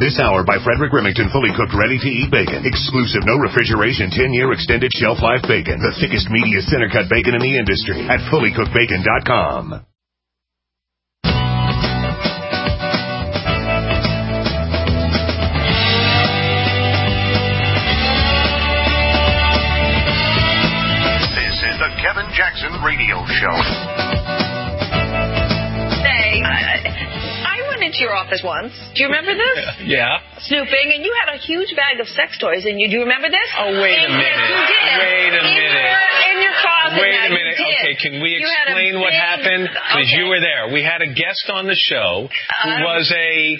This hour by Frederick Remington, fully cooked, ready-to-eat bacon. Exclusive, no refrigeration, 10-year extended shelf life bacon. The thickest, meatiest, center-cut bacon in the industry at fullycookedbacon.com. This is the Kevin Jackson Radio Show. Into your office once. Do you remember this? Yeah. Snooping, and you had a huge bag of sex toys in you. Do you remember this? Oh, wait a minute. Yes, you did. Wait a minute. In your closet. Wait a minute. Okay, can we explain what happened? Because you were there. We had a guest on the show who was a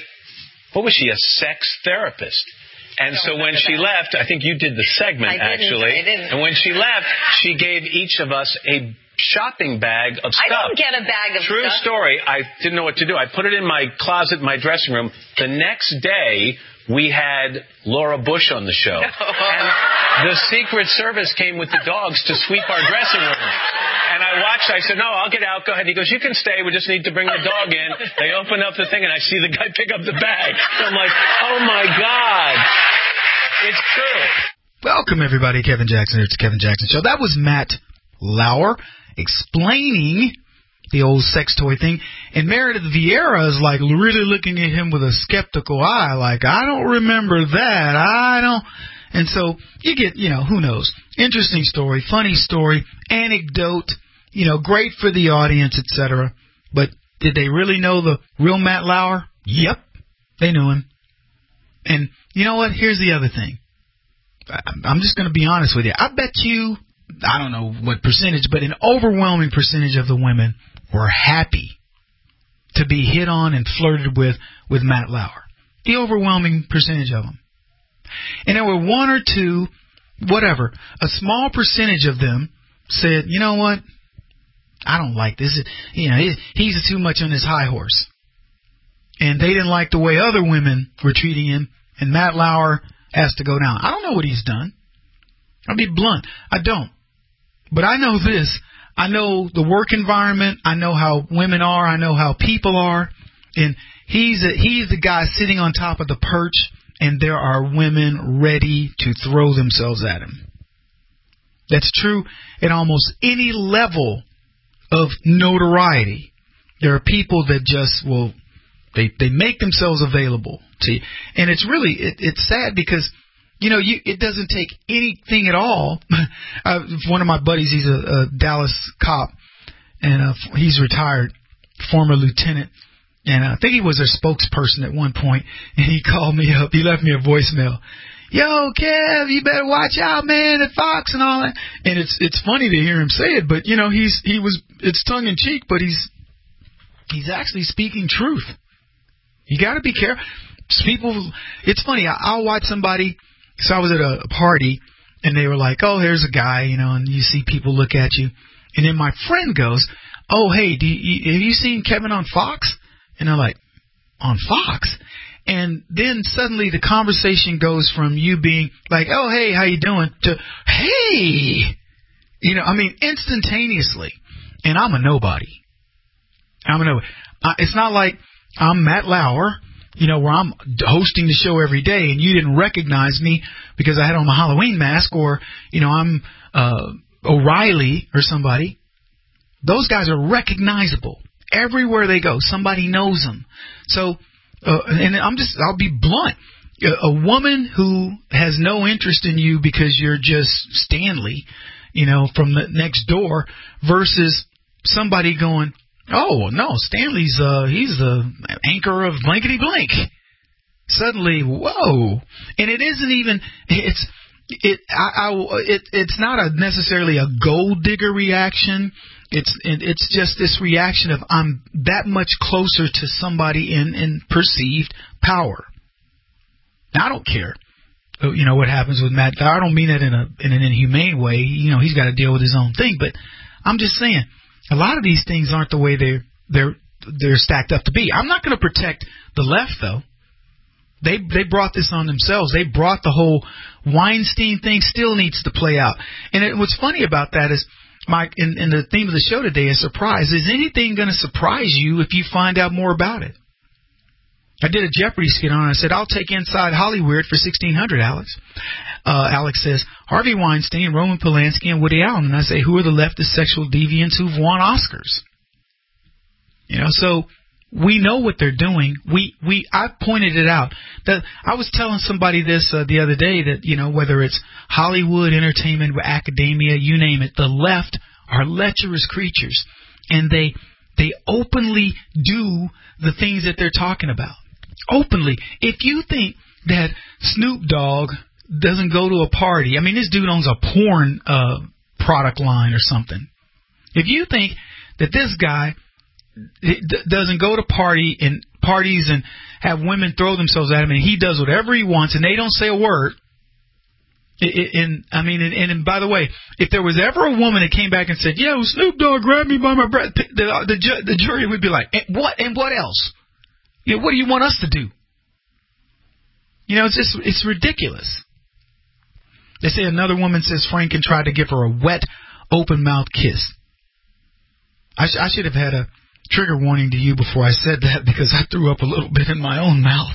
sex therapist. And so when she left, I think you did the segment, actually. I didn't. And when she left, she gave each of us a shopping bag of stuff. I don't get a bag of True stuff. story. I didn't know what to do. I put it in my closet, my dressing room. The next day, we had Laura Bush on the show. And the Secret Service came with the dogs to sweep our dressing room. And I watched. I said, no, I'll get out. Go ahead. He goes, you can stay. We just need to bring the dog in. They open up the thing, and I see the guy pick up the bag. So I'm like, oh, my God. It's true. Welcome, everybody. Kevin Jackson. It's the Kevin Jackson Show. That was Matt Lauer explaining the old sex toy thing. And Meredith Vieira is like really looking at him with a skeptical eye, like, I don't remember that. I don't. And so you get, who knows? Interesting story, funny story, anecdote, great for the audience, etc. But did they really know the real Matt Lauer? Yep, they knew him. And you know what? Here's the other thing. I'm just going to be honest with you. I bet you, I don't know what percentage, but an overwhelming percentage of the women were happy to be hit on and flirted with Matt Lauer. The overwhelming percentage of them. And there were one or two, whatever, a small percentage of them said, you know what? I don't like this. He's too much on his high horse. And they didn't like the way other women were treating him, and Matt Lauer has to go down. I don't know what he's done. I'll be blunt. I don't. But I know this. I know the work environment. I know how women are. I know how people are. And he's the guy sitting on top of the perch, and there are women ready to throw themselves at him. That's true at almost any level of notoriety. There are people that just will, they make themselves available to you. And it's really, it's sad because, it doesn't take anything at all. One of my buddies, he's a Dallas cop, and he's retired, former lieutenant. And I think he was their spokesperson at one point. And he called me up. He left me a voicemail. Yo, Kev, you better watch out, man, at Fox and all that. And it's funny to hear him say it, but it's tongue in cheek, but he's actually speaking truth. You got to be careful. It's funny. I'll watch somebody. So I was at a party, and they were like, "Oh, here's a guy," and you see people look at you, and then my friend goes, "Oh, hey, have you seen Kevin on Fox?" And they're like, "On Fox?" And then suddenly the conversation goes from you being like, "Oh, hey, how you doing?" to "Hey," instantaneously. And I'm a nobody. It's not like I'm Matt Lauer, where I'm hosting the show every day and you didn't recognize me because I had on my Halloween mask, or, I'm O'Reilly or somebody. Those guys are recognizable. Everywhere they go, somebody knows them. So, I'll be blunt. A woman who has no interest in you because you're just Stanley, from the next door, versus somebody going, "Oh, no, Stanley's, he's the anchor of blankety blank." Suddenly, whoa. And it isn't even, it's not necessarily a gold digger reaction. It's just this reaction of I'm that much closer to somebody in perceived power. Now, I don't care, what happens with Matt. I don't mean it in an inhumane way. He's got to deal with his own thing. But I'm just saying, a lot of these things aren't the way they're stacked up to be. I'm not going to protect the left, though. They brought this on themselves. They brought the whole Weinstein thing. Still needs to play out. And what's funny about that is, in the theme of the show today is surprise. Is anything going to surprise you if you find out more about it? I did a Jeopardy skit on it. I said, I'll take Inside Hollywood for $1,600, Alex. Alex says, Harvey Weinstein, Roman Polanski, and Woody Allen. And I say, who are the leftist sexual deviants who've won Oscars? So we know what they're doing. I pointed it out. I was telling somebody this the other day that, whether it's Hollywood, entertainment, academia, you name it, the left are lecherous creatures. And they openly do the things that they're talking about. Openly. If you think that Snoop Dogg doesn't go to a party, this dude owns a porn product line or something. If you think that this guy doesn't go to parties and have women throw themselves at him, and he does whatever he wants, and they don't say a word. And by the way, if there was ever a woman that came back and said, "Yo, Snoop Dogg grabbed me by my breast," the jury would be like, "What? And what else? What do you want us to do?" It's ridiculous. They say another woman says Franken tried to give her a wet, open-mouth kiss. I should have had a trigger warning to you before I said that, because I threw up a little bit in my own mouth.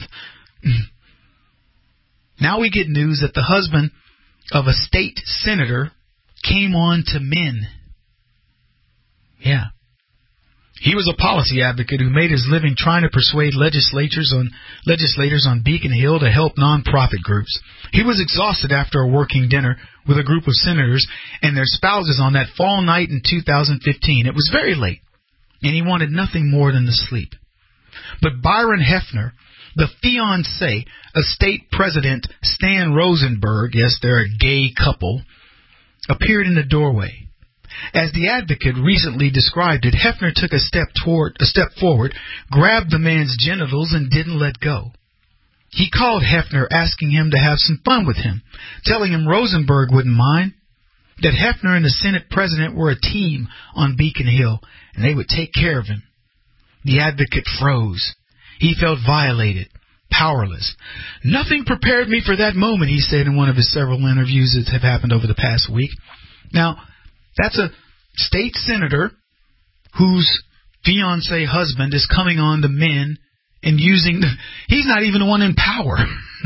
Now we get news that the husband of a state senator came on to men. Yeah. He was a policy advocate who made his living trying to persuade legislators on Beacon Hill to help nonprofit groups. He was exhausted after a working dinner with a group of senators and their spouses on that fall night in 2015. It was very late, and he wanted nothing more than to sleep. But Byron Hefner, the fiancé of State President Stan Rosenberg, yes, they're a gay couple, appeared in the doorway. As the advocate recently described it, Hefner took a step forward, grabbed the man's genitals, and didn't let go. He called Hefner, asking him to have some fun with him, telling him Rosenberg wouldn't mind, that Hefner and the Senate president were a team on Beacon Hill, and they would take care of him. The advocate froze. He felt violated, powerless. Nothing prepared me for that moment, he said in one of his several interviews that have happened over the past week. Now, that's a state senator whose fiancé husband is coming on to men and he's not even the one in power.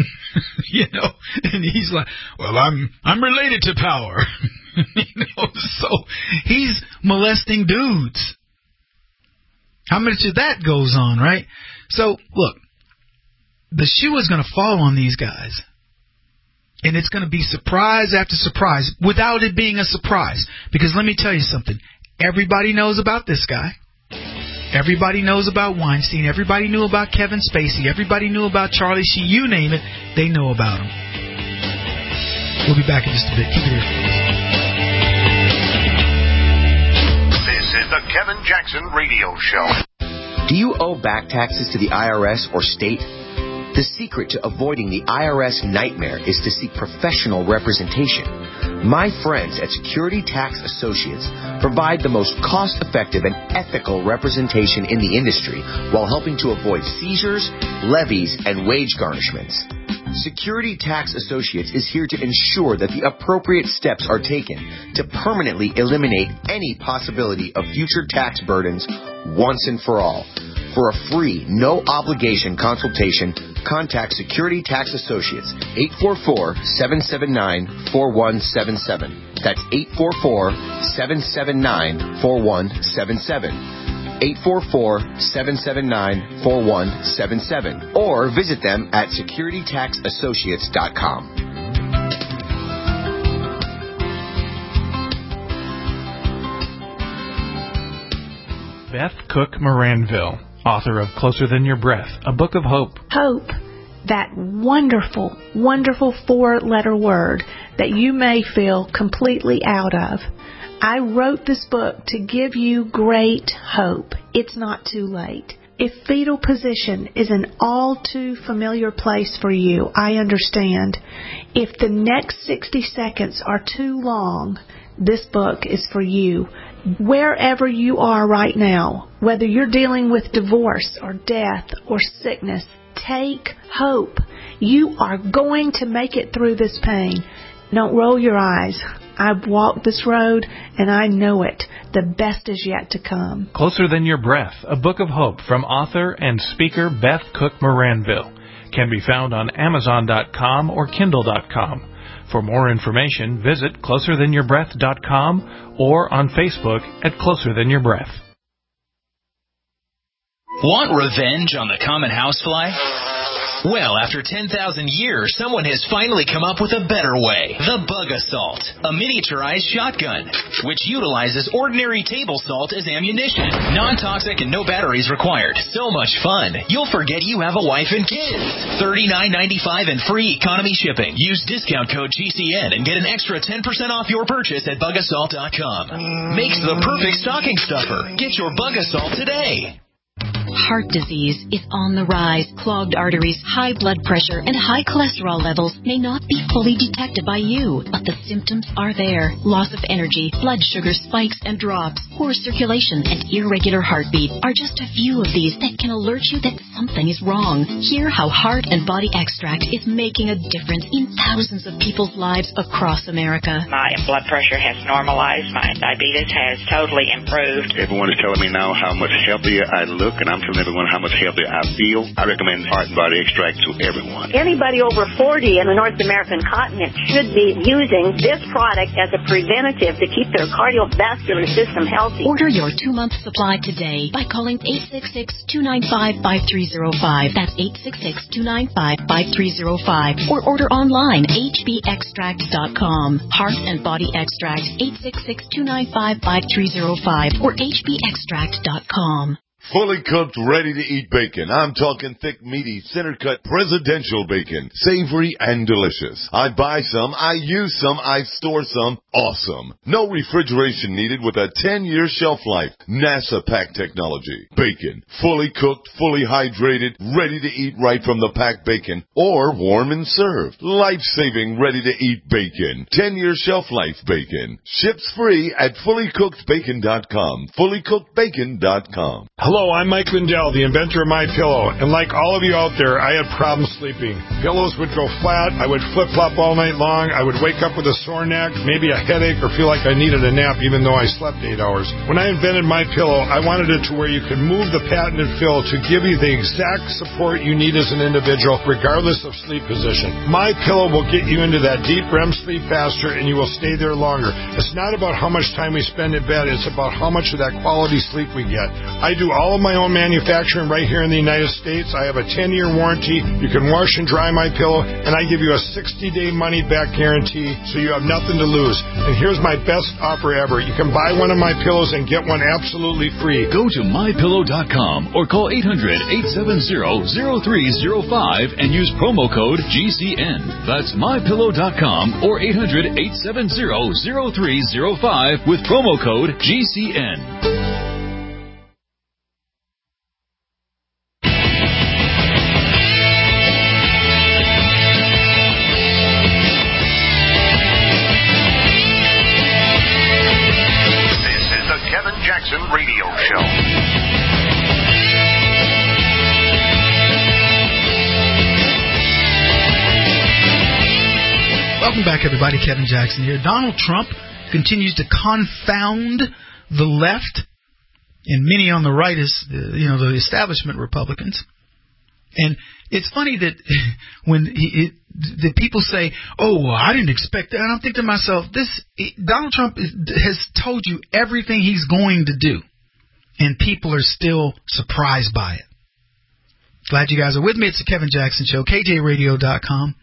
And he's like, well, I'm related to power. So he's molesting dudes. How much of that goes on, right? So, look, the shoe is going to fall on these guys. And it's going to be surprise after surprise without it being a surprise. Because let me tell you something. Everybody knows about this guy. Everybody knows about Weinstein. Everybody knew about Kevin Spacey. Everybody knew about Charlie Sheen. You name it, they know about him. We'll be back in just a bit. Keep it here. This is the Kevin Jackson Radio Show. Do you owe back taxes to the IRS or state? The secret to avoiding the IRS nightmare is to seek professional representation. My friends at Security Tax Associates provide the most cost-effective and ethical representation in the industry while helping to avoid seizures, levies, and wage garnishments. Security Tax Associates is here to ensure that the appropriate steps are taken to permanently eliminate any possibility of future tax burdens once and for all. For a free, no-obligation consultation, contact Security Tax Associates, 844-779-4177. That's 844-779-4177. 844-779-4177. Or visit them at securitytaxassociates.com. Beth Cook Moranville, author of Closer Than Your Breath, a book of hope. Hope, that wonderful, wonderful four-letter word that you may feel completely out of. I wrote this book to give you great hope. It's not too late. If fetal position is an all too familiar place for you, I understand. If the next 60 seconds are too long, this book is for you. Wherever you are right now, whether you're dealing with divorce or death or sickness, take hope. You are going to make it through this pain. Don't roll your eyes. I've walked this road, and I know it. The best is yet to come. Closer Than Your Breath, a book of hope from author and speaker Beth Cook Moranville, can be found on Amazon.com or Kindle.com. For more information, visit CloserThanYourBreath.com or on Facebook at Closer Than Your Breath. Want revenge on the common housefly? Well, after 10,000 years, someone has finally come up with a better way. The Bug Assault, a miniaturized shotgun, which utilizes ordinary table salt as ammunition. Non-toxic and no batteries required. So much fun, you'll forget you have a wife and kids. $39.95 and free economy shipping. Use discount code GCN and get an extra 10% off your purchase at bugassault.com. Makes the perfect stocking stuffer. Get your Bug Assault today. Heart disease is on the rise. Clogged arteries, high blood pressure, and high cholesterol levels may not be fully detected by you, but the symptoms are there. Loss of energy, blood sugar spikes and drops, poor circulation, and irregular heartbeat are just a few of these that can alert you that something is wrong. Hear how Heart and Body Extract is making a difference in thousands of people's lives across America. My blood pressure has normalized. My diabetes has totally improved. Everyone is telling me now how much healthier I look, and I'm telling everyone how much healthier I feel. I recommend Heart and Body Extract to everyone. Anybody over 40 in the North American continent should be using this product as a preventative to keep their cardiovascular system healthy. Order your 2-month supply today by calling 866-295-5305. That's 866-295-5305. Or order online, hbextract.com. Heart and Body Extract, 866-295-5305 or hbextract.com. Fully cooked, ready-to-eat bacon. I'm talking thick, meaty, center-cut presidential bacon. Savory and delicious. I buy some, I use some, I store some. Awesome. No refrigeration needed with a 10-year shelf life. NASA pack technology. Bacon. Fully cooked, fully hydrated, ready to eat right from the packed bacon. Or warm and served. Life-saving, ready-to-eat bacon. 10-year shelf life bacon. Ships free at fullycookedbacon.com. Fullycookedbacon.com. Hello, I'm Mike Lindell, the inventor of MyPillow, and like all of you out there, I had problems sleeping. Pillows would go flat, I would flip-flop all night long, I would wake up with a sore neck, maybe a headache, or feel like I needed a nap even though I slept 8 hours. When I invented MyPillow, I wanted it to where you could move the patented fill to give you the exact support you need as an individual, regardless of sleep position. MyPillow will get you into that deep REM sleep faster, and you will stay there longer. It's not about how much time we spend in bed, it's about how much of that quality sleep we get. I do all of my own manufacturing right here in the United States. I have a 10-year warranty. You can wash and dry MyPillow, and I give you a 60-day money-back guarantee, so you have nothing to lose. And here's my best offer ever. You can buy one of my pillows and get one absolutely free. Go to MyPillow.com or call 800-870-0305 and use promo code GCN. That's MyPillow.com or 800-870-0305 with promo code GCN. Radio Show. Welcome back, everybody. Kevin Jackson here. Donald Trump continues to confound the left and many on the right, the establishment Republicans. And it's funny that when the people say, "Oh, I didn't expect that," and I'm thinking to myself, Donald Trump has told you everything he's going to do, and people are still surprised by it. Glad you guys are with me. It's the Kevin Jackson Show, KJRadio.com,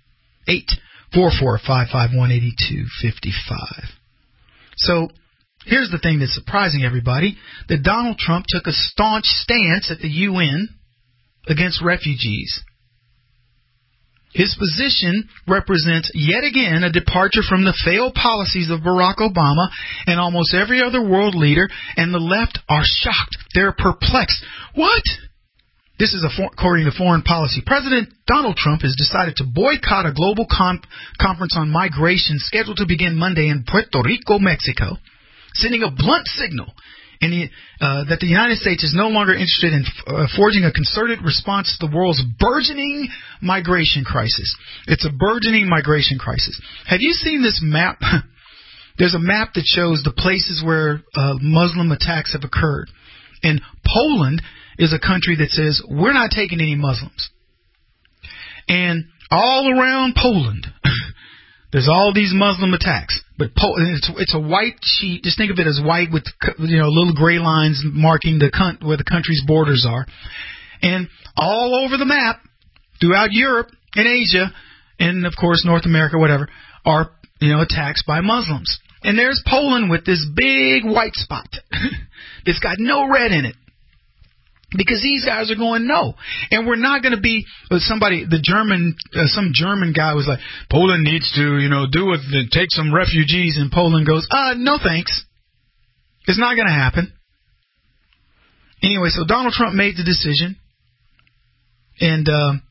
844-551-8255. So here's the thing that's surprising everybody, that Donald Trump took a staunch stance at the UN against refugees. His position represents yet again a departure from the failed policies of Barack Obama and almost every other world leader, and the left are shocked. They're perplexed. What? This is according to Foreign Policy. President Donald Trump has decided to boycott a global conference on migration scheduled to begin Monday in Puerto Rico, Mexico, sending a blunt signal that the United States is no longer interested in forging a concerted response to the world's burgeoning migration crisis. It's a burgeoning migration crisis. Have you seen this map there's a map that shows the places where Muslim attacks have occurred. And Poland is a country that says, we're not taking any Muslims. And all around Poland, there's all these Muslim attacks. But it's a white sheet. Just think of it as white with little gray lines marking where the country's borders are. And all over the map, throughout Europe and Asia, and of course North America, whatever, are attacks by Muslims. And there's Poland with this big white spot. It's got no red in it. Because these guys are going, no. And we're not going to be some German guy was like, Poland needs to, take some refugees. And Poland goes, no thanks. It's not going to happen. Anyway, so Donald Trump made the decision. And,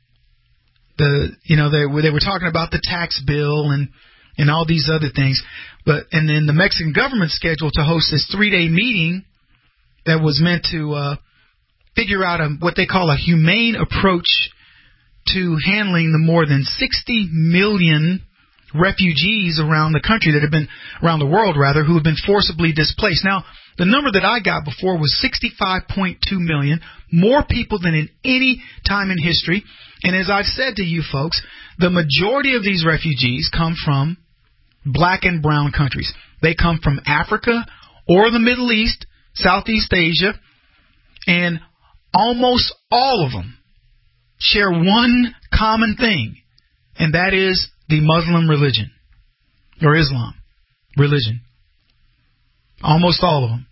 they were talking about the tax bill and all these other things. And then the Mexican government scheduled to host this 3-day meeting that was meant to figure out what they call a humane approach to handling the more than 60 million refugees around the country around the world, who have been forcibly displaced. Now, the number that I got before was 65.2 million, more people than in any time in history. And as I've said to you folks, the majority of these refugees come from black and brown countries. They come from Africa or the Middle East, Southeast Asia, and almost all of them share one common thing, and that is the Muslim religion, or Islam religion. Almost all of them.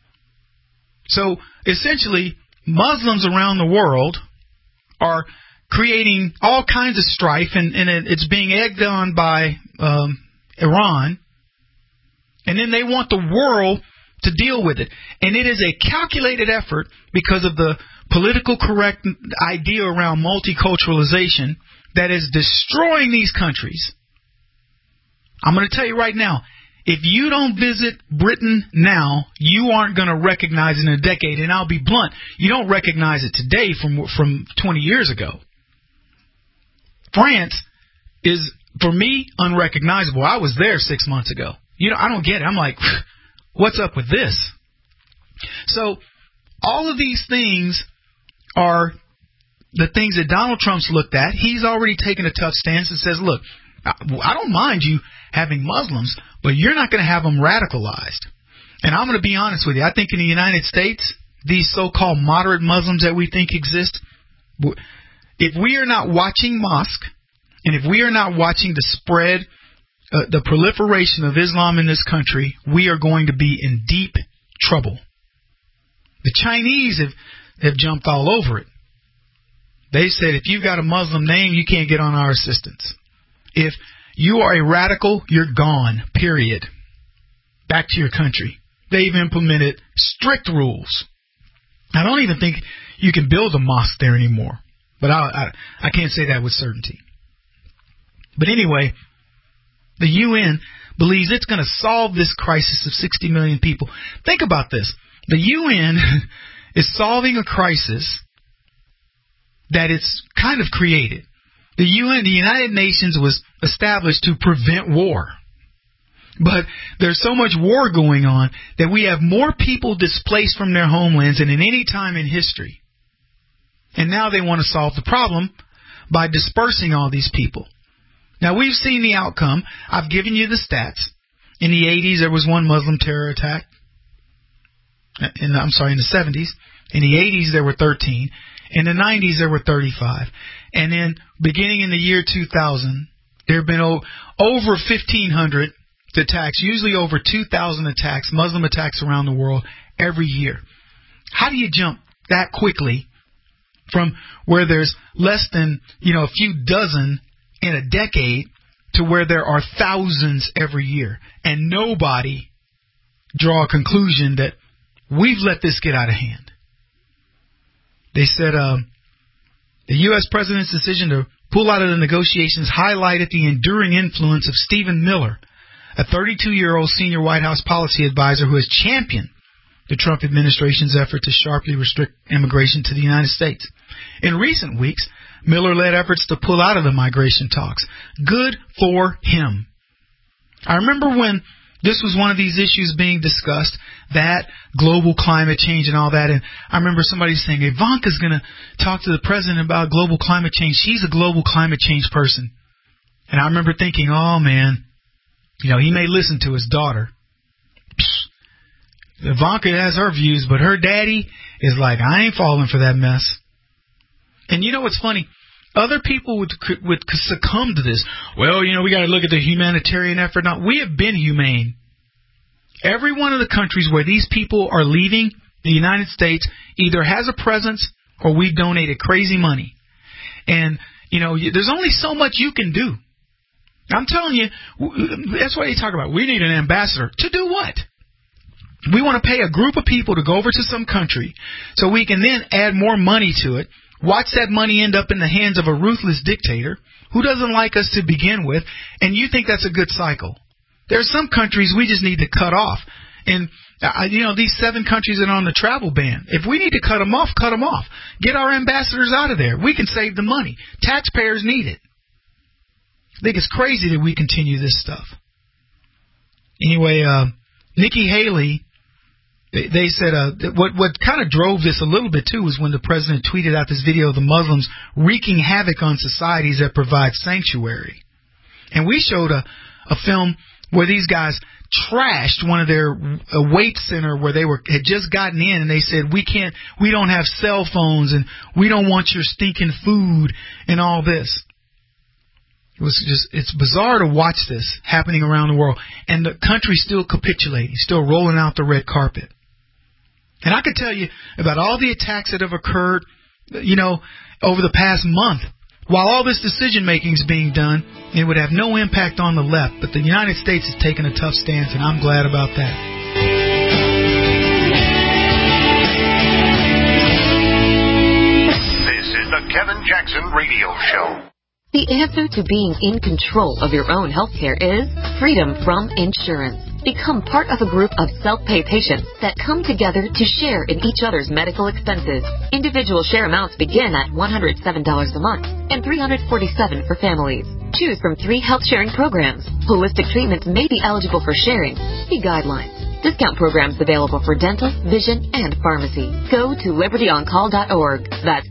So, essentially, Muslims around the world are creating all kinds of strife, and it's being egged on by Iran, and then they want the world to deal with it. And it is a calculated effort because of the political correct idea around multiculturalization that is destroying these countries. I'm going to tell you right now, if you don't visit Britain now, you aren't going to recognize it in a decade. And I'll be blunt, you don't recognize it today from 20 years ago. France is, for me, unrecognizable. I was there 6 months ago. I don't get it. I'm like, what's up with this? So, all of these things are the things that Donald Trump's looked at. He's already taken a tough stance and says, look, I don't mind you having Muslims, but you're not going to have them radicalized. And I'm going to be honest with you. I think in the United States, these so-called moderate Muslims that we think exist, if we are not watching mosque, and if we are not watching the spread, the proliferation of Islam in this country, we are going to be in deep trouble. The Chinese have jumped all over it. They said, if you've got a Muslim name, you can't get on our assistance. If you are a radical, you're gone, period. Back to your country. They've implemented strict rules. I don't even think you can build a mosque there anymore. But I can't say that with certainty. But anyway, the UN believes it's going to solve this crisis of 60 million people. Think about this. The UN is solving a crisis that it's kind of created. The United Nations, was established to prevent war. But there's so much war going on that we have more people displaced from their homelands than in any time in history. And now they want to solve the problem by dispersing all these people. Now, we've seen the outcome. I've given you the stats. In the 80s, there was one Muslim terror attack. In the 70s. In the 80s, there were 13. In the 90s, there were 35. And then, beginning in the year 2000, there have been over 1,500 attacks, usually over 2,000 attacks, Muslim attacks around the world every year. How do you jump that quickly from where there's less than, a few dozen in a decade to where there are thousands every year, and nobody draw a conclusion that we've let this get out of hand? They said the U.S. president's decision to pull out of the negotiations highlighted the enduring influence of Stephen Miller, a 32-year-old senior White House policy advisor who has championed the Trump administration's effort to sharply restrict immigration to the United States. In recent weeks, Miller led efforts to pull out of the migration talks. Good for him. I remember when this was one of these issues being discussed, that global climate change and all that. And I remember somebody saying, Ivanka's going to talk to the president about global climate change. She's a global climate change person. And I remember thinking, oh, man, he may listen to his daughter. Ivanka has her views, but her daddy is like, I ain't falling for that mess. And you know what's funny? Other people would succumb to this. Well, we got to look at the humanitarian effort. Now, we have been humane. Every one of the countries where these people are leaving, the United States, either has a presence or we donated crazy money. And, there's only so much you can do. I'm telling you, that's what they talk about. We need an ambassador. To do what? We want to pay a group of people to go over to some country so we can then add more money to it. Watch that money end up in the hands of a ruthless dictator who doesn't like us to begin with, and you think that's a good cycle. There are some countries we just need to cut off. And, these 7 countries that are on the travel ban, if we need to cut them off, cut them off. Get our ambassadors out of there. We can save the money. Taxpayers need it. I think it's crazy that we continue this stuff. Anyway, Nikki Haley, they said what kind of drove this a little bit, too, was when the president tweeted out this video of the Muslims wreaking havoc on societies that provide sanctuary. And we showed a film where these guys trashed one of their weight center where they had just gotten in, and they said, we don't have cell phones, and we don't want your stinking food and all this. It's bizarre to watch this happening around the world, and the country's still capitulating, still rolling out the red carpet. And I could tell you about all the attacks that have occurred, over the past month. While all this decision-making is being done, it would have no impact on the left. But the United States is taking a tough stance, and I'm glad about that. This is the Kevin Jackson Radio Show. The answer to being in control of your own healthcare is freedom from insurance. Become part of a group of self-pay patients that come together to share in each other's medical expenses. Individual share amounts begin at $107 a month and $347 for families. Choose from 3 health-sharing programs. Holistic treatments may be eligible for sharing. See guidelines. Discount programs available for dental, vision, and pharmacy. Go to libertyoncall.org. That's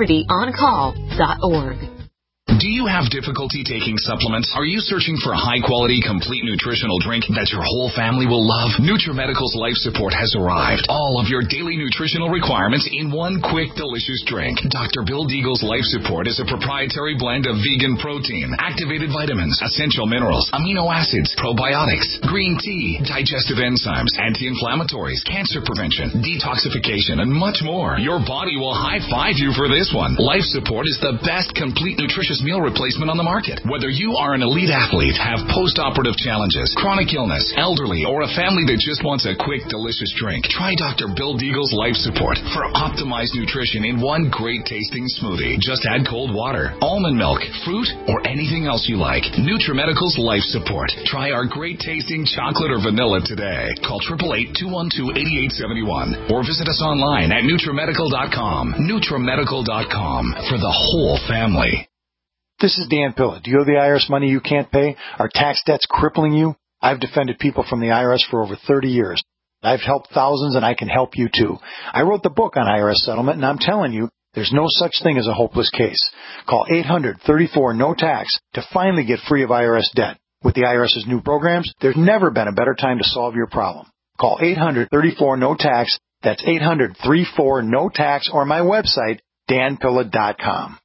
libertyoncall.org. Do you have difficulty taking supplements? Are you searching for a high-quality, complete nutritional drink that your whole family will love? NutriMedical's Life Support has arrived. All of your daily nutritional requirements in one quick, delicious drink. Dr. Bill Deagle's Life Support is a proprietary blend of vegan protein, activated vitamins, essential minerals, amino acids, probiotics, green tea, digestive enzymes, anti-inflammatories, cancer prevention, detoxification, and much more. Your body will high-five you for this one. Life Support is the best complete nutritious meal replacement on the market. Whether you are an elite athlete, have post-operative challenges, chronic illness, elderly, or a family that just wants a quick, delicious drink, try Dr. Bill Deagle's Life Support for optimized nutrition in one great-tasting smoothie. Just add cold water, almond milk, fruit, or anything else you like. NutriMedical's Life Support. Try our great-tasting chocolate or vanilla today. Call 888-212-8871 or visit us online at NutriMedical.com. NutriMedical.com for the whole family. This is Dan Pilla. Do you owe the IRS money you can't pay? Are tax debts crippling you? I've defended people from the IRS for over 30 years. I've helped thousands, and I can help you too. I wrote the book on IRS settlement, and I'm telling you, there's no such thing as a hopeless case. Call 800-34-NO-TAX to finally get free of IRS debt. With the IRS's new programs, there's never been a better time to solve your problem. Call 800-34-NO-TAX. That's 800-34-NO-TAX, or my website, danpilla.com.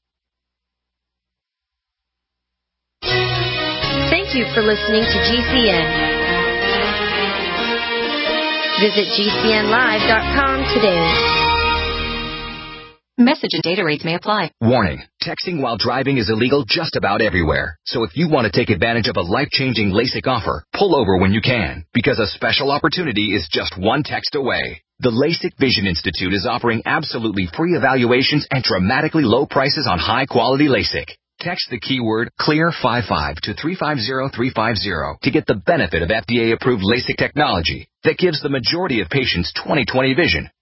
Thank you for listening to GCN. Visit GCNlive.com today. Message and data rates may apply. Warning. Texting while driving is illegal just about everywhere. So if you want to take advantage of a life-changing LASIK offer, pull over when you can, because a special opportunity is just one text away. The LASIK Vision Institute is offering absolutely free evaluations and dramatically low prices on high-quality LASIK. Text the keyword CLEAR55 to 350350 to get the benefit of FDA-approved LASIK technology that gives the majority of patients 20/20 vision.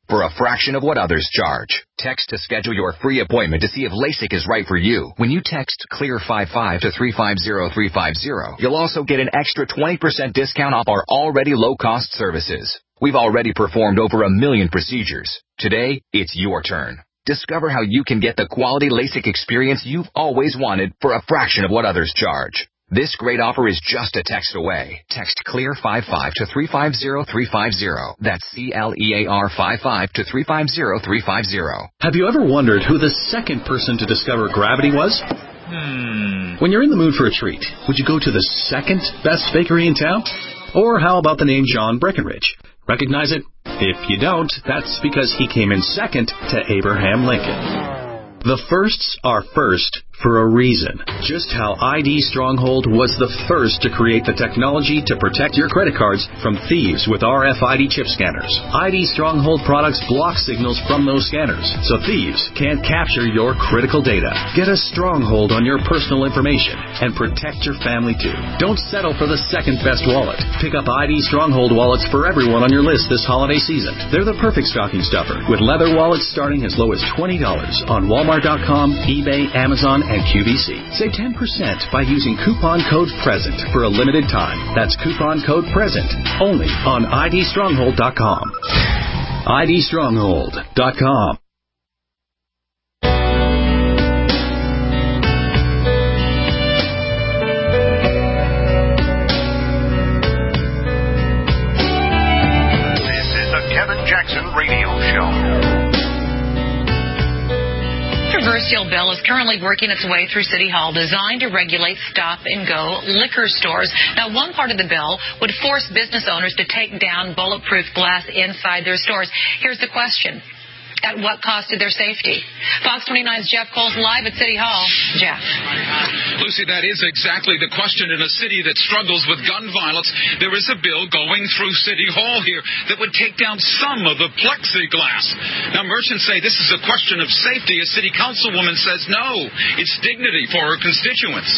for a fraction of what others charge. Text to schedule your free appointment to see if LASIK is right for you. When you text CLEAR55 to 350350, you'll also get an extra 20% discount off our already low-cost services. We've already performed over 1 million procedures. Today, it's your turn. Discover how you can get the quality LASIK experience you've always wanted for a fraction of what others charge. This great offer is just a text away. Text CLEAR55 to 350350. That's CLEAR55 to 350350. Have you ever wondered who the second person to discover gravity was? When you're in the mood for a treat, would you go to the second best bakery in town? Or how about the name John Breckenridge? Recognize it? If you don't, that's because he came in second to Abraham Lincoln. The firsts are first for a reason. Just how ID Stronghold was the first to create the technology to protect your credit cards from thieves with RFID chip scanners. ID Stronghold products block signals from those scanners, so thieves can't capture your critical data. Get a stronghold on your personal information and protect your family too. Don't settle for the second best wallet. Pick up ID Stronghold wallets for everyone on your list this holiday season. They're the perfect stocking stuffer, with leather wallets starting as low as $20 on Walmart.com, eBay, Amazon, and QVC. Save 10% by using coupon code PRESENT for a limited time. That's coupon code PRESENT only on IDStronghold.com. IDStronghold.com. This is the Kevin Jackson Radio Show. Controversial bill is currently working its way through City Hall, designed to regulate stop-and-go liquor stores. Now, one part of the bill would force business owners to take down bulletproof glass inside their stores. Here's the question. At what cost to their safety? Fox 29's Jeff Cole's live at City Hall. Jeff. Lucy, that is exactly the question. In a city that struggles with gun violence, there is a bill going through City Hall here that would take down some of the plexiglass. Now, merchants say this is a question of safety. A city councilwoman says no, it's dignity for her constituents.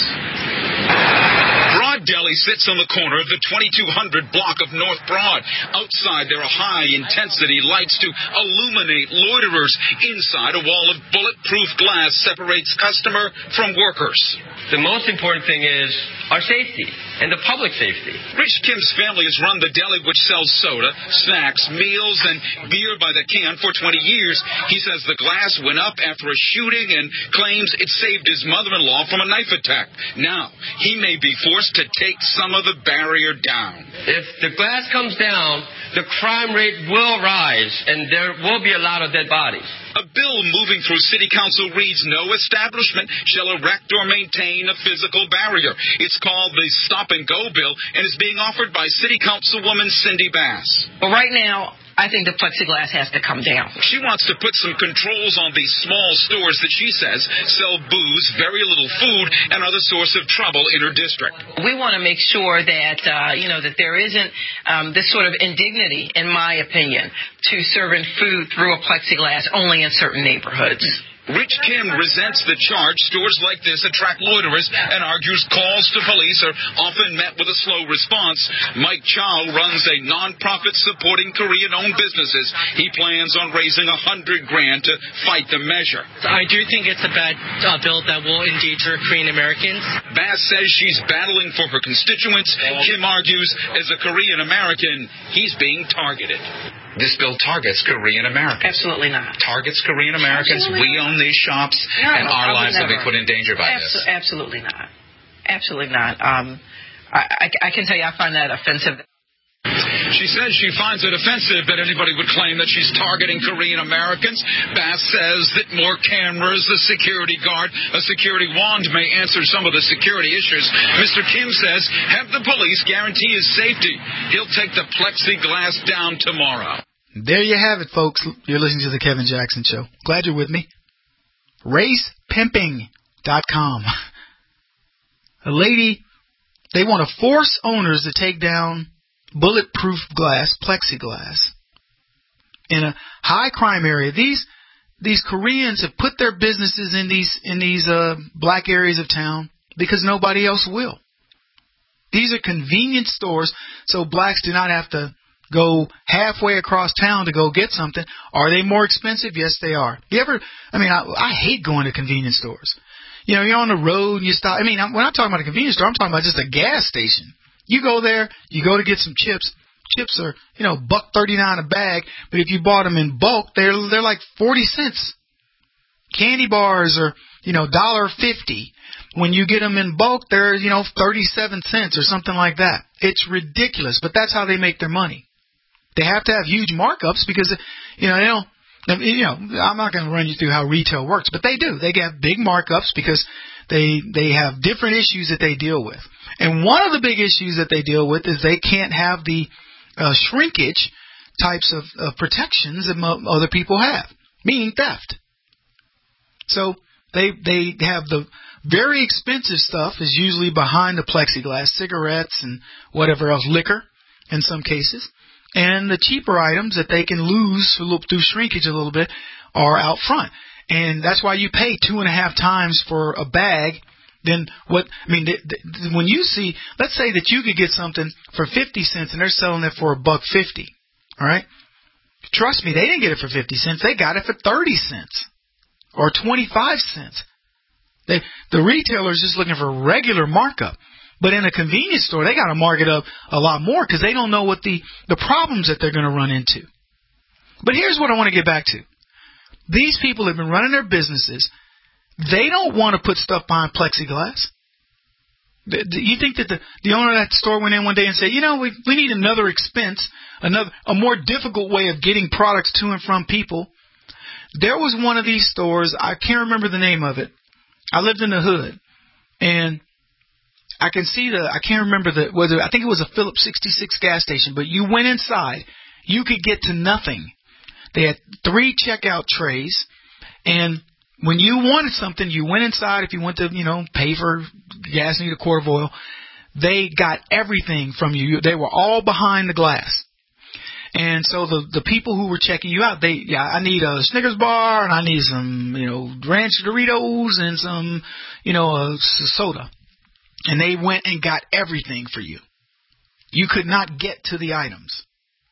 Broad Deli sits on the corner of the 2200 block of North Broad. Outside, there are high-intensity lights to illuminate loiterers. Inside, a wall of bulletproof glass separates customer from workers. The most important thing is our safety and the public safety. Rich Kim's family has run the deli, which sells soda, snacks, meals, and beer by the can for 20 years. He says the glass went up after a shooting and claims it saved his mother-in-law from a knife attack. Now, he may be forced to take some of the barrier down. If the glass comes down, the crime rate will rise, and there will be a lot of dead bodies. A bill moving through City Council reads, no establishment shall erect or maintain a physical barrier. It's called the Stop and Go Bill and is being offered by City Councilwoman Cindy Bass. Well, right now, I think the plexiglass has to come down. She wants to put some controls on these small stores that she says sell booze, very little food, and are the source of trouble in her district. We want to make sure that, that there isn't this sort of indignity, in my opinion, to serving food through a plexiglass only in certain neighborhoods. Rich Kim resents the charge. Stores like this attract loiterers and argues calls to police are often met with a slow response. Mike Chow runs a nonprofit supporting Korean-owned businesses. He plans on raising $100,000 to fight the measure. I do think it's a bad bill that will endanger Korean Americans. Bass says she's battling for her constituents. Kim argues, as a Korean American, he's being targeted. This bill targets Korean Americans. Absolutely not. Targets Korean Americans. We own these shops, and our lives will be put in danger by this. Absolutely not. Absolutely not. I can tell you I find that offensive. She says she finds it offensive that anybody would claim that she's targeting Korean Americans. Bass says that more cameras, a security guard, a security wand may answer some of the security issues. Mr. Kim says, have the police guarantee his safety. He'll take the plexiglass down tomorrow. There you have it, folks. You're listening to The Kevin Jackson Show. Glad you're with me. RacePimping.com. A lady, they want to force owners to take down bulletproof glass, plexiglass, in a high crime area. These Koreans have put their businesses in these black areas of town because nobody else will. These are convenience stores, so blacks do not have to go halfway across town to go get something. Are they more expensive? Yes, they are. I hate going to convenience stores. You know, you're on the road and you stop. When I'm talking about a convenience store, I'm talking about just a gas station. You go there, you go to get some chips. Chips are, $1.39 a bag, but if you bought them in bulk, they're like 40 cents. Candy bars are, $1.50. When you get them in bulk, they're, 37 cents or something like that. It's ridiculous, but that's how they make their money. They have to have huge markups because, they don't, I'm not going to run you through how retail works, but they do. They get big markups because they have different issues that they deal with. And one of the big issues that they deal with is they can't have the shrinkage types of protections that other people have, meaning theft. So they have the very expensive stuff is usually behind the plexiglass, cigarettes and whatever else, liquor in some cases. And the cheaper items that they can lose through shrinkage a little bit are out front. And that's why you pay 2.5 times for a bag than when you see, let's say that you could get something for 50 cents and they're selling it for $1.50. All right. Trust me, they didn't get it for 50 cents. They got it for 30 cents or 25 cents. The retailer's just looking for regular markup. But in a convenience store, they got to mark it up a lot more because they don't know what the problems that they're going to run into. But here's what I want to get back to. These people have been running their businesses. They don't want to put stuff behind plexiglass. You think that the owner of that store went in one day and said, we need another expense, a more difficult way of getting products to and from people. There was one of these stores, I can't remember the name of it. I lived in the hood, and I can see I can't remember I think it was a Phillips 66 gas station, but you went inside, you could get to nothing. They had 3 checkout trays, and when you wanted something, you went inside. If you went to, pay for gas, need a quart of oil, they got everything from you. They were all behind the glass. And so the people who were checking you out, I need a Snickers bar and I need some, ranch Doritos and some, soda. And they went and got everything for you. You could not get to the items.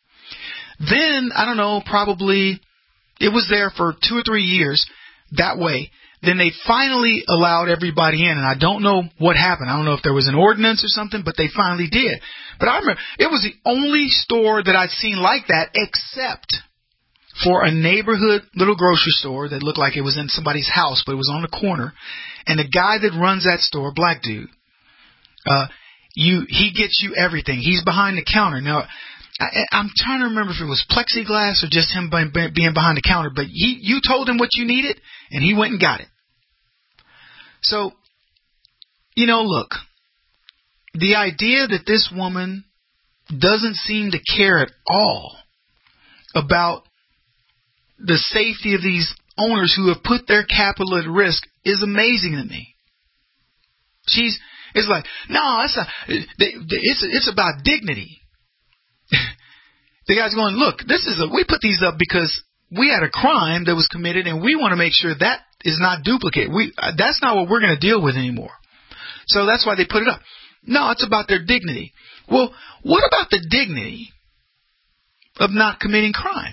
Then, I don't know, probably it was there for 2 or 3 years that way. Then they finally allowed everybody in, and I don't know what happened. I don't know if there was an ordinance or something, but they finally did. But I remember it was the only store that I'd seen like that except for a neighborhood little grocery store that looked like it was in somebody's house, but it was on the corner. And the guy that runs that store, black dude, he gets you everything. He's behind the counter. Now, I'm trying to remember if it was plexiglass or just him being behind the counter, but you told him what you needed, and he went and got it. So, look, the idea that this woman doesn't seem to care at all about the safety of these owners who have put their capital at risk is amazing to me. It's like, no, it's about dignity. The guy's going, look, we put these up because we had a crime that was committed and we want to make sure that is not duplicated. That's not what we're going to deal with anymore. So that's why they put it up. No, it's about their dignity. Well, what about the dignity of not committing crime?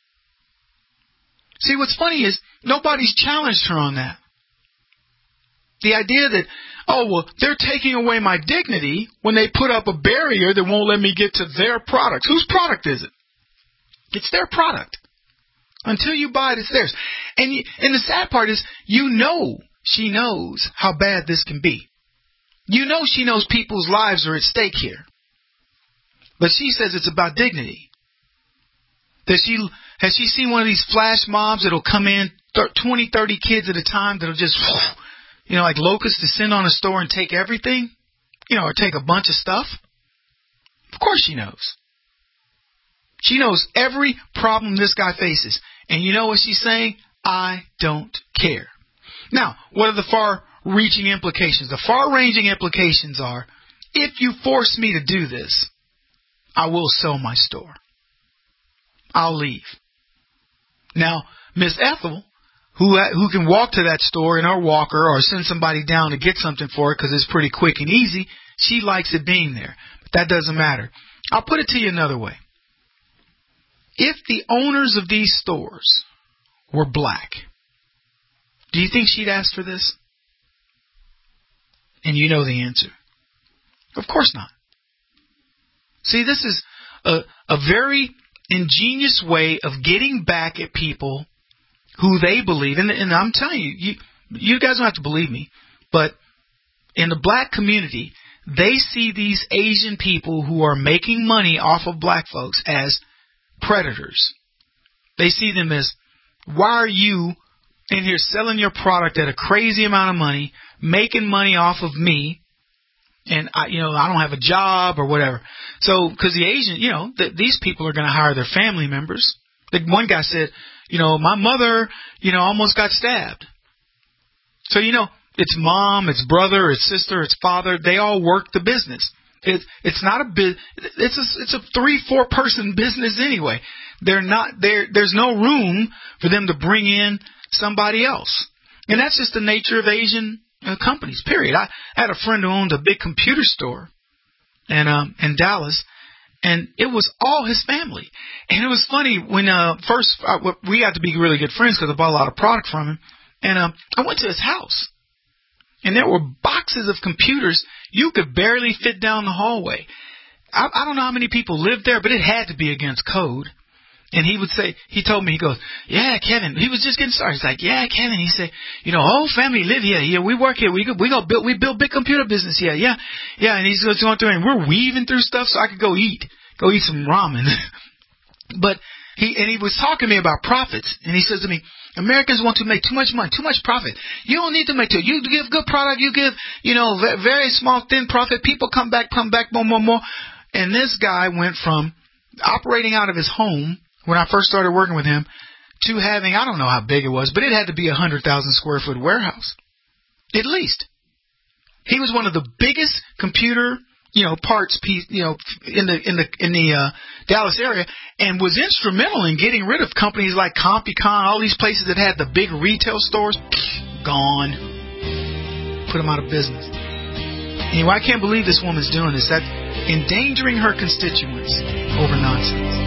See, what's funny is nobody's challenged her on that. The idea that, they're taking away my dignity when they put up a barrier that won't let me get to their product. Whose product is it? It's their product. Until you buy it, it's theirs. And the sad part is, she knows how bad this can be. She knows people's lives are at stake here. But she says it's about dignity. Has she seen one of these flash mobs that'll come in, 20, 30 kids at a time that'll just, like locusts descend on a store and take everything? Or take a bunch of stuff? Of course she knows. She knows every problem this guy faces. And you know what she's saying? I don't care. Now, what are the far-reaching implications? The far-ranging implications are, if you force me to do this, I will sell my store. I'll leave. Now, Miss Ethel, who can walk to that store in her walker or send somebody down to get something for it because it's pretty quick and easy, she likes it being there. But that doesn't matter. I'll put it to you another way. if the owners of these stores were black, do you think she'd ask for this? And you know the answer. Of course not. See, this is a very ingenious way of getting back at people who they believe. And I'm telling you, you guys don't have to believe me, but in the black community, they see these Asian people who are making money off of black folks as predators. They see them as, why are you in here selling your product at a crazy amount of money, making money off of me, and I don't have a job or whatever. So, because the Asian, these people are going to hire their family members. Like one guy said, my mother, almost got stabbed. So, it's mom, it's brother, it's sister, it's father. They all work the business. It's not a it's a 3-4 person business anyway. There's no room for them to bring in somebody else. And that's just the nature of Asian companies, period. I had a friend who owned a big computer store in Dallas, and it was all his family. And it was funny when first we got to be really good friends because I bought a lot of product from him. And I went to his house, and there were boxes of computers you could barely fit down the hallway. I don't know how many people lived there, but it had to be against code. And he would say, he told me, he goes, yeah, Kevin. He was just getting started. He's like, yeah, Kevin. He said, whole family live here. Yeah, we work here. We build big computer business here. Yeah. Yeah. And he's going through, and we're weaving through stuff so I could go eat some ramen. But he was talking to me about profits. And he says to me, Americans want to make too much money, too much profit. You don't need to make you give good product. You give, very small, thin profit. People come back, more. And this guy went from operating out of his home when I first started working with him to having, I don't know how big it was, but it had to be 100,000 square foot warehouse. At least. He was one of the biggest computer, parts piece, in the Dallas area, and was instrumental in getting rid of companies like CompuCon, all these places that had the big retail stores. Gone. Put them out of business. Anyway, I can't believe this woman's doing this. That's endangering her constituents over nonsense.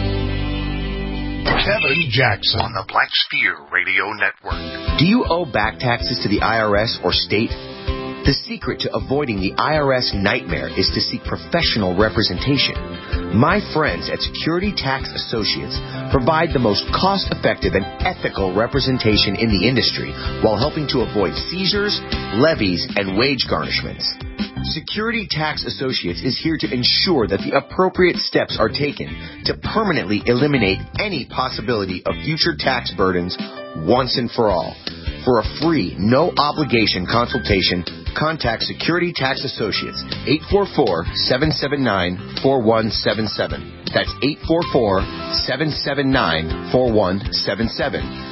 Kevin Jackson on the Black Sphere Radio Network. Do you owe back taxes to the IRS or state? The secret to avoiding the IRS nightmare is to seek professional representation. My friends at Security Tax Associates provide the most cost-effective and ethical representation in the industry while helping to avoid seizures, levies, and wage garnishments. Security Tax Associates is here to ensure that the appropriate steps are taken to permanently eliminate any possibility of future tax burdens once and for all. For a free, no-obligation consultation, contact Security Tax Associates, 844-779-4177. That's 844-779-4177.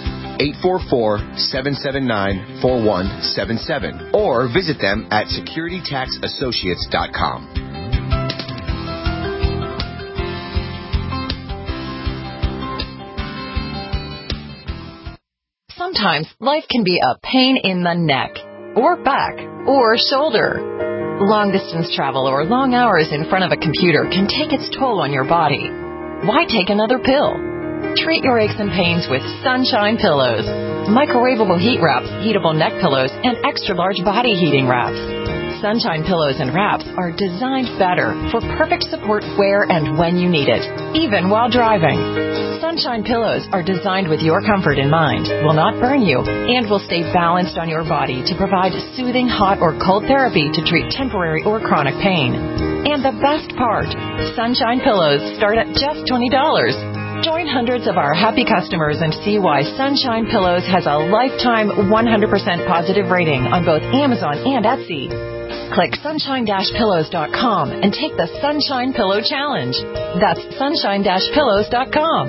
844-779-4177. Or visit them at securitytaxassociates.com. Sometimes life can be a pain in the neck, or back, or shoulder. Long-distance travel or long hours in front of a computer can take its toll on your body. Why take another pill? Treat your aches and pains with Sunshine Pillows. Microwavable heat wraps, heatable neck pillows, and extra-large body heating wraps. Sunshine Pillows and wraps are designed better for perfect support where and when you need it, even while driving. Sunshine Pillows are designed with your comfort in mind, will not burn you, and will stay balanced on your body to provide soothing hot or cold therapy to treat temporary or chronic pain. And the best part, Sunshine Pillows start at just $20. Join hundreds of our happy customers and see why Sunshine Pillows has a lifetime 100% positive rating on both Amazon and Etsy. Click sunshine-pillows.com and take the Sunshine Pillow Challenge. That's sunshine-pillows.com.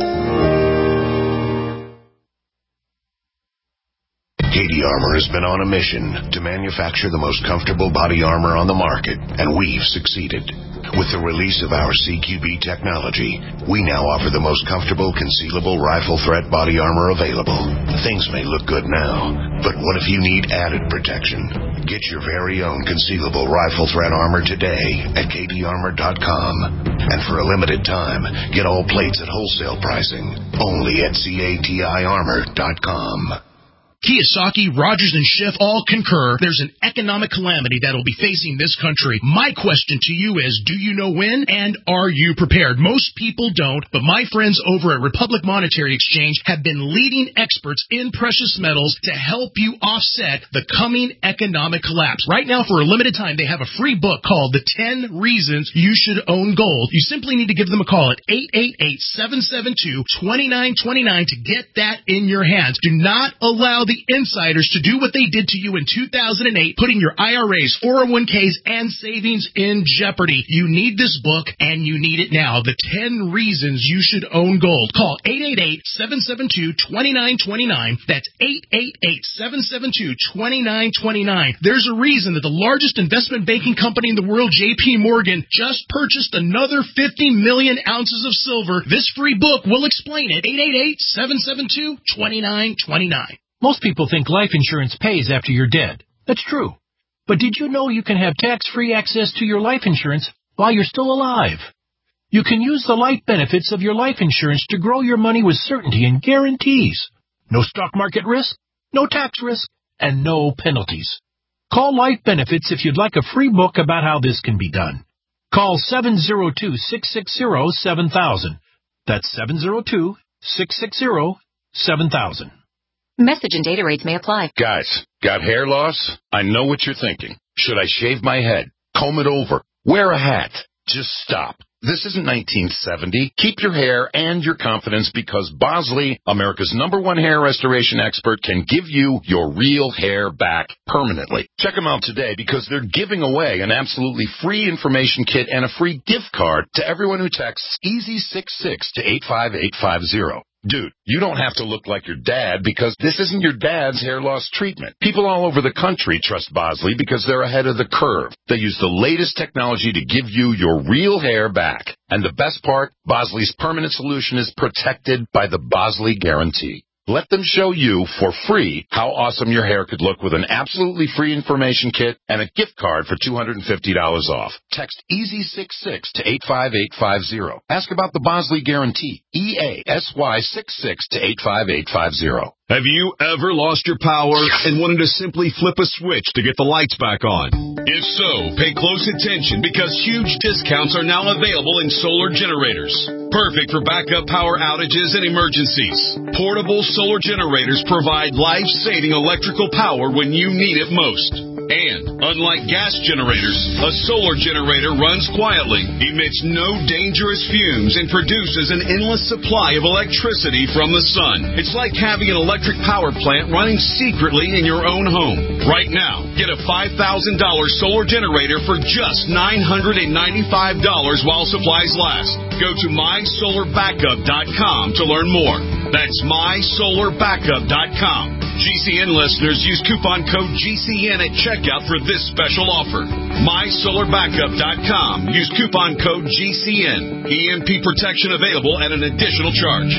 Katie Armor has been on a mission to manufacture the most comfortable body armor on the market, and we've succeeded. With the release of our CQB technology, we now offer the most comfortable, concealable rifle threat body armor available. Things may look good now, but what if you need added protection? Get your very own concealable rifle threat armor today at kdarmor.com. And for a limited time, get all plates at wholesale pricing, only at CATIarmor.com. Kiyosaki, Rogers, and Schiff all concur there's an economic calamity that will be facing this country. My question to you is, do you know when, and are you prepared? Most people don't, but my friends over at Republic Monetary Exchange have been leading experts in precious metals to help you offset the coming economic collapse. Right now, for a limited time, they have a free book called The 10 Reasons You Should Own Gold. You simply need to give them a call at 888-772-2929 to get that in your hands. Do not allow the insiders to do what they did to you in 2008, putting your IRAs, 401ks, and savings in jeopardy. You need this book, and you need it now. The 10 Reasons You Should Own Gold. Call 888-772-2929. That's 888-772-2929. There's a reason that the largest investment banking company in the world, J.P. Morgan, just purchased another 50 million ounces of silver. This free book will explain it. 888-772-2929. Most people think life insurance pays after you're dead. That's true. But did you know you can have tax-free access to your life insurance while you're still alive? You can use the life benefits of your life insurance to grow your money with certainty and guarantees. No stock market risk, no tax risk, and no penalties. Call Life Benefits if you'd like a free book about how this can be done. Call 702-660-7000. That's 702-660-7000. Message and data rates may apply. Guys, got hair loss? I know what you're thinking. Should I shave my head? Comb it over? Wear a hat? Just stop. This isn't 1970. Keep your hair and your confidence because Bosley, America's #1 hair restoration expert, can give you your real hair back permanently. Check them out today because they're giving away an absolutely free information kit and a free gift card to everyone who texts EASY66 to 85850. Dude, you don't have to look like your dad because this isn't your dad's hair loss treatment. People all over the country trust Bosley because they're ahead of the curve. They use the latest technology to give you your real hair back. And the best part, Bosley's permanent solution is protected by the Bosley Guarantee. Let them show you for free how awesome your hair could look with an absolutely free information kit and a gift card for $250 off. Text EASY66 to 85850. Ask about the Bosley Guarantee. EASY66 to 85850. Have you ever lost your power and wanted to simply flip a switch to get the lights back on? If so, pay close attention because huge discounts are now available in solar generators. Perfect for backup power outages and emergencies. Portable solar generators provide life-saving electrical power when you need it most. And, unlike gas generators, a solar generator runs quietly, emits no dangerous fumes, and produces an endless supply of electricity from the sun. It's like having an electric power plant running secretly in your own home. Right now, get a $5,000 solar generator for just $995 while supplies last. Go to mysolarbackup.com to learn more. That's mysolarbackup.com. GCN listeners use coupon code GCN at checkout for this special offer. MySolarBackup.com. Use coupon code GCN. EMP protection available at an additional charge.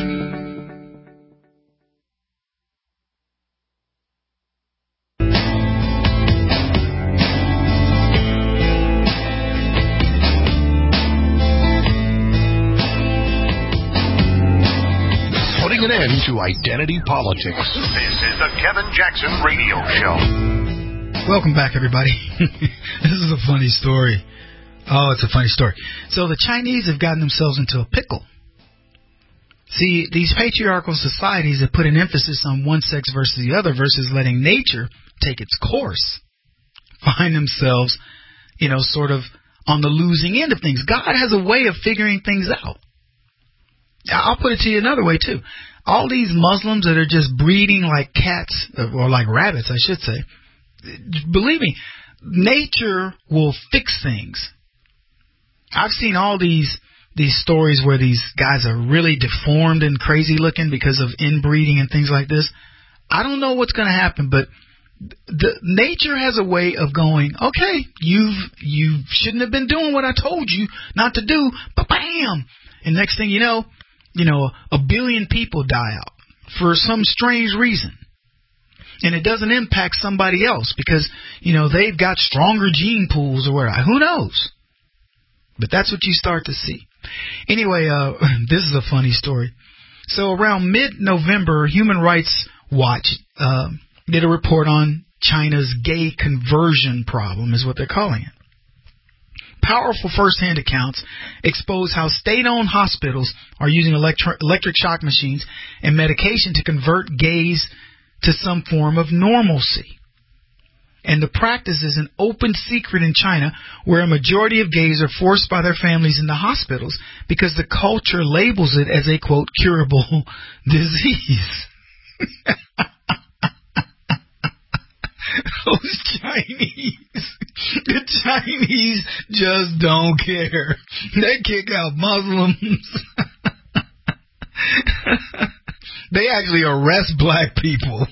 An end to identity politics. This is the Kevin Jackson Radio Show. Welcome back, everybody. This is a funny story. Oh, it's a funny story. So the Chinese have gotten themselves into a pickle. See, these patriarchal societies have put an emphasis on one sex versus the other versus letting nature take its course. Find themselves, sort of on the losing end of things. God has a way of figuring things out. I'll put it to you another way, too. All these Muslims that are just breeding like cats, or like rabbits, I should say, believe me, nature will fix things. I've seen all these stories where these guys are really deformed and crazy looking because of inbreeding and things like this. I don't know what's going to happen, but nature has a way of going, okay, you shouldn't have been doing what I told you not to do, but bam! And next thing you know, 1 billion people die out for some strange reason. And it doesn't impact somebody else because, they've got stronger gene pools or whatever. Who knows? But that's what you start to see. Anyway, this is a funny story. So around mid-November, Human Rights Watch did a report on China's gay conversion problem, is what they're calling it. Powerful first-hand accounts expose how state-owned hospitals are using electric shock machines and medication to convert gays to some form of normalcy. And the practice is an open secret in China, where a majority of gays are forced by their families into hospitals because the culture labels it as a, quote, curable disease. Those the Chinese just don't care. They kick out Muslims. They actually arrest black people.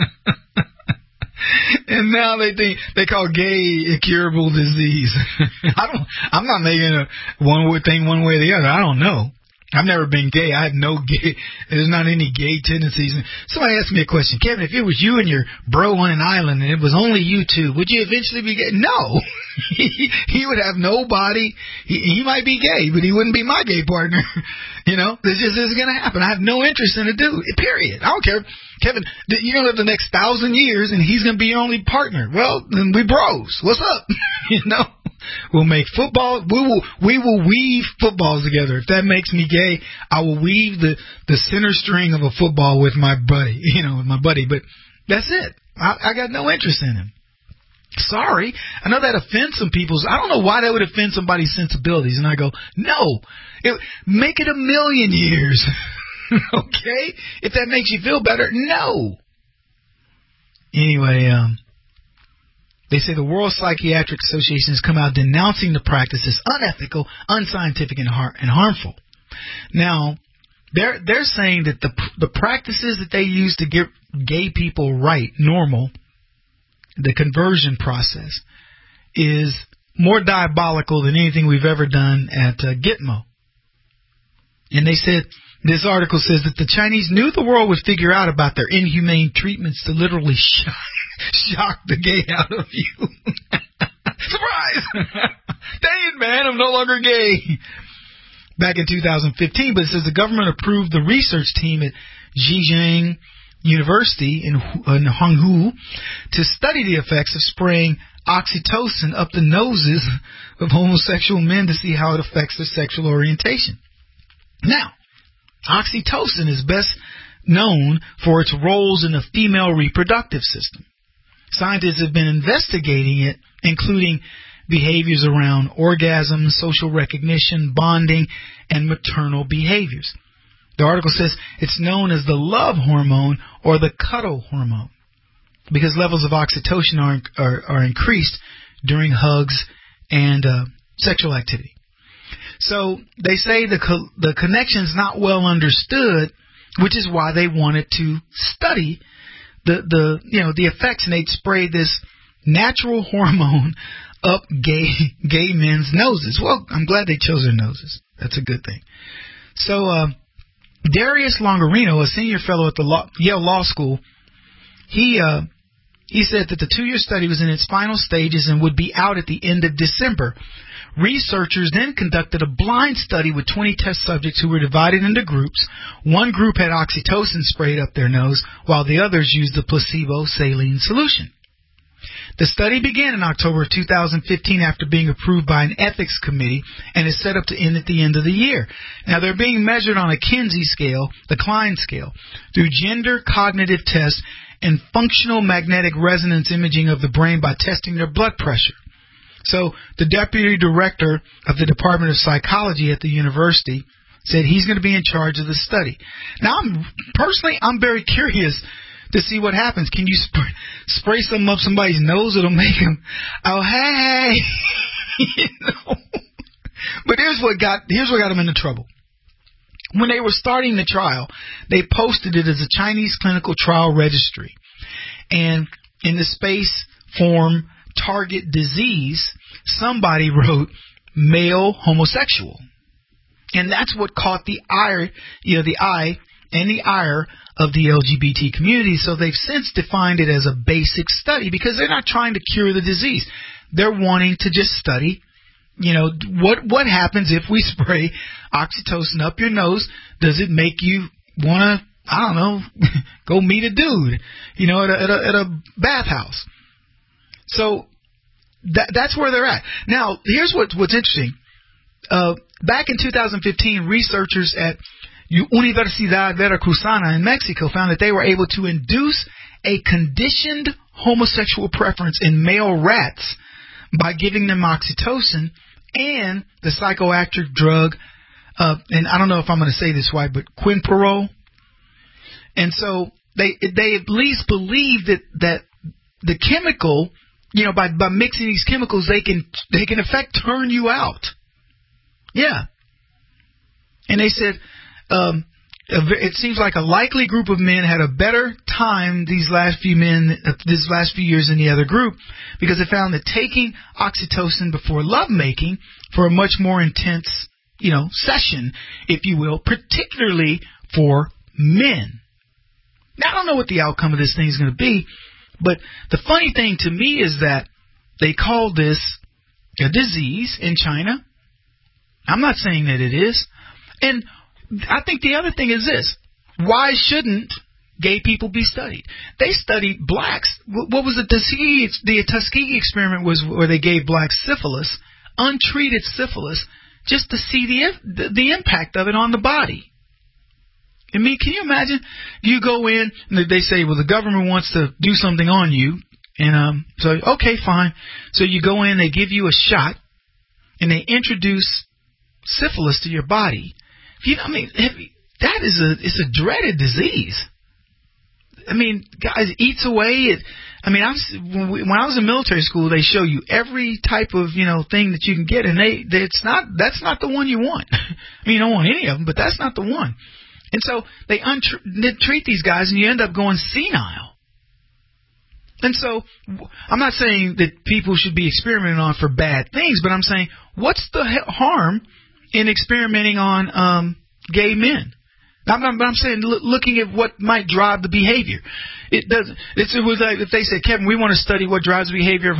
And now they call gay a curable disease. I'm not making one way or the other. I don't know. I've never been gay. I have no gay. There's not any gay tendencies. Somebody asked me a question, Kevin, if it was you and your bro on an island and it was only you two, would you eventually be gay? No. He would have nobody. He might be gay, but he wouldn't be my gay partner. This just isn't going to happen. I have no interest in it, period. I don't care. Kevin, you're going to live the next 1,000 years and he's going to be your only partner. Well, then we bros. What's up? We'll make football. We will weave footballs together. If that makes me gay, I will weave the center string of a football with my buddy, with my buddy. But that's it. I got no interest in him. Sorry. I know that offends some people's. I don't know why that would offend somebody's sensibilities. And I go, no, make it 1 million years. Okay? If that makes you feel better, no. Anyway, they say the World Psychiatric Association has come out denouncing the practice as unethical, unscientific, and harmful. Now, they're saying that the practices that they use to get gay people normal, the conversion process, is more diabolical than anything we've ever done at Gitmo. And they said, this article says that the Chinese knew the world would figure out about their inhumane treatments to literally shock the gay out of you. Surprise! Dang it, man, I'm no longer gay. Back in 2015, but it says the government approved the research team at Zhejiang University in Hangzhou to study the effects of spraying oxytocin up the noses of homosexual men to see how it affects their sexual orientation. Now, oxytocin is best known for its roles in the female reproductive system. Scientists have been investigating it, including behaviors around orgasm, social recognition, bonding, and maternal behaviors. The article says it's known as the love hormone or the cuddle hormone because levels of oxytocin are increased during hugs and sexual activity. So they say the connection's not well understood, which is why they wanted to study the effects, and they'd spray this natural hormone up gay men's noses. Well, I'm glad they chose their noses. That's a good thing. So Darius Longarino, a senior fellow at the Yale Law School, he said that the 2-year study was in its final stages and would be out at the end of December. Researchers then conducted a blind study with 20 test subjects who were divided into groups. One group had oxytocin sprayed up their nose, while the others used the placebo saline solution. The study began in October of 2015 after being approved by an ethics committee and is set up to end at the end of the year. Now, they're being measured on a Kinsey scale, the Klein scale, through gender cognitive tests and functional magnetic resonance imaging of the brain by testing their blood pressure. So the deputy director of the Department of Psychology at the university said he's going to be in charge of the study. Now, I'm very curious to see what happens. Can you spray something up somebody's nose? It'll make them, oh, hey. But here's what got them into trouble. When they were starting the trial, they posted it as a Chinese clinical trial registry. And in the space form target disease, somebody wrote male homosexual. And that's what caught the eye and the ire of the LGBT community. So they've since defined it as a basic study because they're not trying to cure the disease. They're wanting to just study, what happens if we spray oxytocin up your nose? Does it make you want to, I don't know, go meet a dude, at a bathhouse? So that's where they're at. Now, here's what's interesting. Back in 2015, researchers at Universidad Veracruzana in Mexico found that they were able to induce a conditioned homosexual preference in male rats by giving them oxytocin and the psychoactive drug, and I don't know if I'm going to say this right, but quinpirole. And so they at least believe that the chemical, by mixing these chemicals, they can in effect turn you out. Yeah. And they said it seems like a likely group of men had a better time these last few years than the other group because they found that taking oxytocin before lovemaking for a much more intense, session, if you will, particularly for men. Now, I don't know what the outcome of this thing is going to be, but the funny thing to me is that they call this a disease in China. I'm not saying that it is. And I think the other thing is this. Why shouldn't gay people be studied? They studied blacks. What was it? The Tuskegee experiment was where they gave blacks syphilis, untreated syphilis, just to see the impact of it on the body. I mean, can you imagine? You go in and they say, well, the government wants to do something on you. And so, okay, fine. So you go in, they give you a shot, and they introduce syphilis to your body. That is it's a dreaded disease. I mean, guys, it eats away. When I was in military school, they show you every type of thing that you can get, and that's not the one you want. You don't want any of them, but that's not the one. And so they treat these guys, and you end up going senile. And so I'm not saying that people should be experimenting on for bad things, but I'm saying what's the harm in experimenting on gay men? I'm saying looking at what might drive the behavior. It doesn't. It was like if they said, Kevin, we want to study what drives the behavior of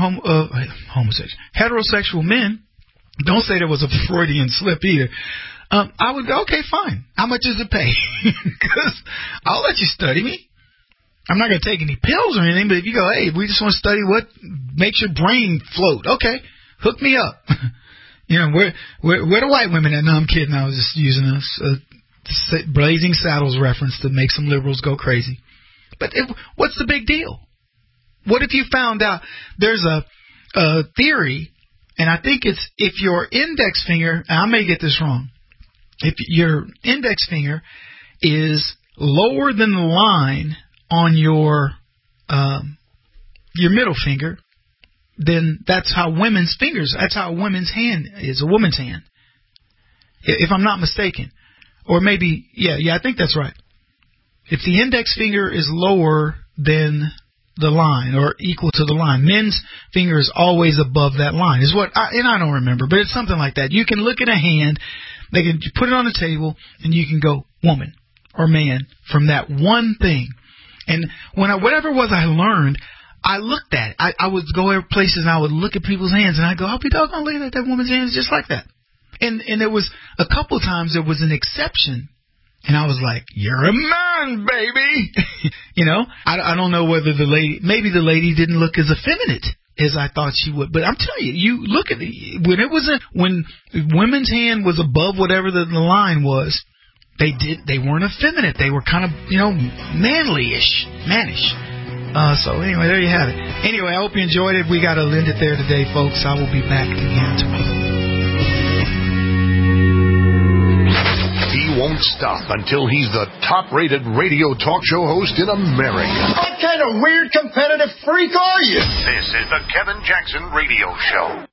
heterosexual men. Don't say there was a Freudian slip either. I would go, okay, fine. How much does it pay? Because I'll let you study me. I'm not going to take any pills or anything, but if you go, hey, we just want to study what makes your brain float. Okay, hook me up. Where the white women at? No, I'm kidding. I was just using a Blazing Saddles reference to make some liberals go crazy. But what's the big deal? What if you found out there's a theory, and I think it's if your index finger, and I may get this wrong, if your index finger is lower than the line on your middle finger, then that's how that's how a woman's hand is, a woman's hand. If I'm not mistaken. Or maybe, yeah, I think that's right. If the index finger is lower than the line or equal to the line, men's finger is always above that line. And I don't remember, but it's something like that. You can look at a hand, they can put it on the table, and you can go woman or man from that one thing. And whatever it was I learned, I looked at it. I would go places and I would look at people's hands and I'd go, I'll be doggone looking at that woman's hands just like that. And there was a couple of times there was an exception, and I was like, "You're a man, baby." I don't know whether maybe the lady didn't look as effeminate as I thought she would, but I'm telling you, you look at when women's hand was above whatever the line was, they weren't effeminate. They were kind of mannish. So anyway, there you have it. Anyway, I hope you enjoyed it. We got to end it there today, folks. I will be back again tomorrow. Won't stop until he's the top-rated radio talk show host in America. What kind of weird competitive freak are you? This is the Kevin Jackson Radio Show.